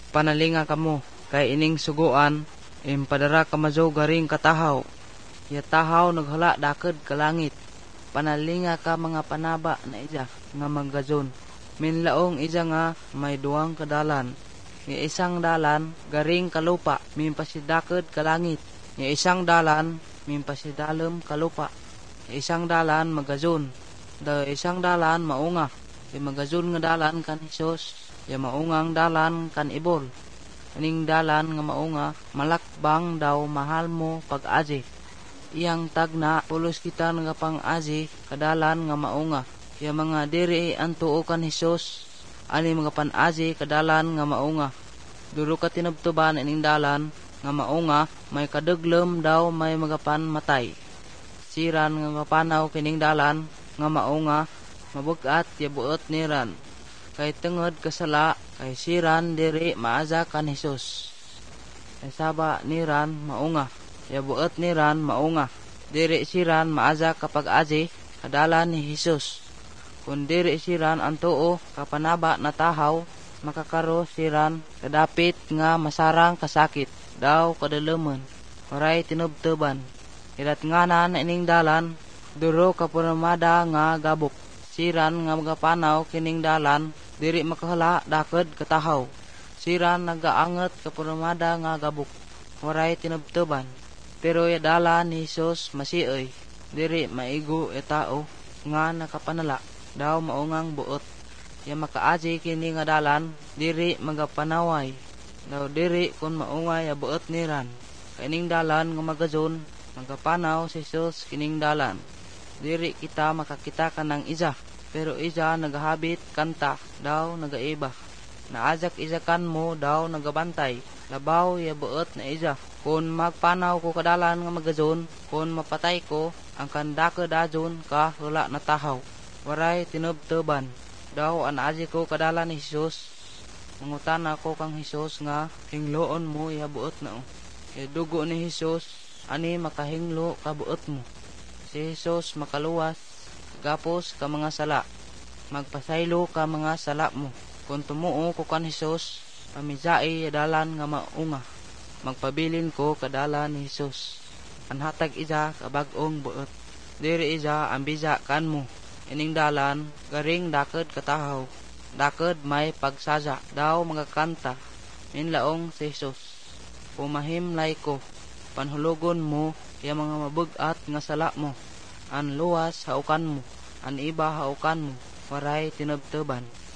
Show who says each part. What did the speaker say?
Speaker 1: panalinga kamo, kay ining suguan, impadara kamazo garing katahaw. Ya tahaw naghala daked ka langit. Panalinga ka mga panaba na ija nga magazon. Minlaong ija nga may duwang kadalan. Nga isang dalan garing kalupa, mimpasidaked ka langit. Nga isang dalan mimpasidalem kalupa. Nga isang dalan magazon. Da isang dalan maunga. Yung magazon nga dalan kan Hesus. Yung maungang dalan kan ibol. Aning dalan nga maunga, malakbang daw mahal mo pag-aji. Iyang tagna, pulos kita nga pang-aji, kadalan nga maunga. Yung mga diri ang tuo kan Hesus, ani mga pan-aji, kadalan nga maunga. Duro ka tinabtuban ining dalan nga maunga, may kaduglem daw may magapan matay. Siran nga kapanaw kining dalan nga maunga, mabugat yabuot niran. Kay tungod kasala, kay siran diri maaza kan Hesus. Kay saba niran maunga, yabuot niran maunga. Diri siran maaza kapag aji, kadalan ni Hesus. Kung diri siran ang tuo, kapanaba na tahaw, makakaro siran, kadapit nga masarang kasakit, daw kadalaman, waray tinubtuban. Ilat nga na ining dalan, duro kapunamada nga gabok. Siran nga magapanaw kining dalan, diri makahala daked katahaw. Siran nagaanget kapunamada nga gabok, waray tinubtuban. Pero ya dalan ni Hesus masioy, diri maigo e tao nga nakapanala, daw maungang buot. Ya makaaji kini nga dalan, diri magapanaway, daw diri kun maungay ya buot niran. Kining dalan nga magazon, magapanaw si Hesus kining dalan. Diri kita makakita kanang isa, pero isa nagahabit kanta, daw nagaiba. Naajak isa kan mo, daw nagabantay, labaw ya buot na isa. Kung magpanaw ko kadalan nga magazon, kung mapatay ko, ang kandake dajon ka wala na tahaw. Waray tinubtuban, daw anaaji ko kadalan ni Hesus. Mangutan ako kang Hesus nga, hingloon mo ya buot na o. Dugo ni Hesus, ani makahinglo ka buot mo. Si Hesus makaluwas, gapos ka mga sala, magpasaylo ka mga sala mo. Kung tumuo ko kan Hesus, pamizai dalan nga maunga, magpabilin ko kadalan ni Hesus. Anhatag isa kabag-ong buot, diri isa ang biza kan mo. Ining dalan, garing daked katahaw, daked may pagsaja, daw magakanta, minlaong si Hesus. Pumahimlay ko, panhulugon mo, ya mga mabugat nga sala mo, an luwas haukan mo, an iba haukan mo, waray tinubtuban.